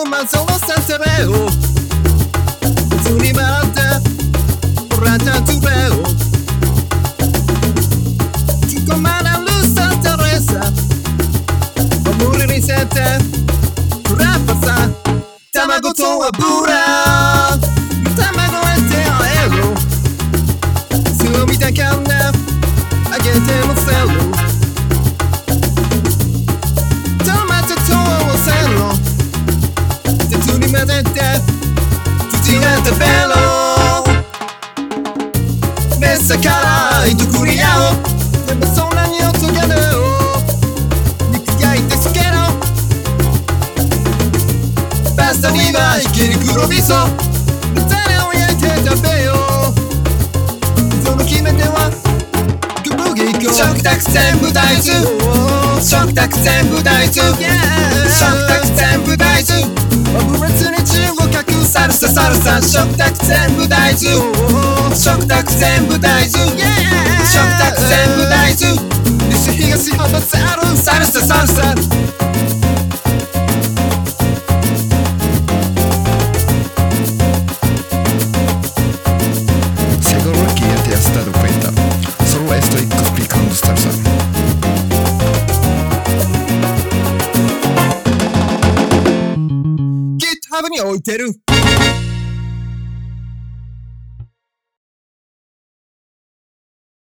まそのさせれを普通に笑ってラタトゥレを突っ込まれるサンタレーサ無理にせてフラッパさ卵と油卵へ手を得ろ強みだからあげてもせろトマトとせろ鉄に混ぜて土で食べろメッサから糸くり合おうでもそんなに音がねえ肉焼いてつけろパスタにはひき肉の味噌タレを焼いて食べようその決め手は小麦粉食卓全部大豆食卓全部大豆食卓全部大豆オムレツに中を隠サルササルサ食卓全部大豆食卓全部大豆食卓全部大豆西東ほどサルサルササルサ Seguro que ya te has dado cuenta, solo estoy explicando salsa. GitHub に置いてる